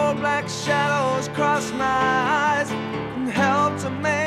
black shadows cross my eyes and help to make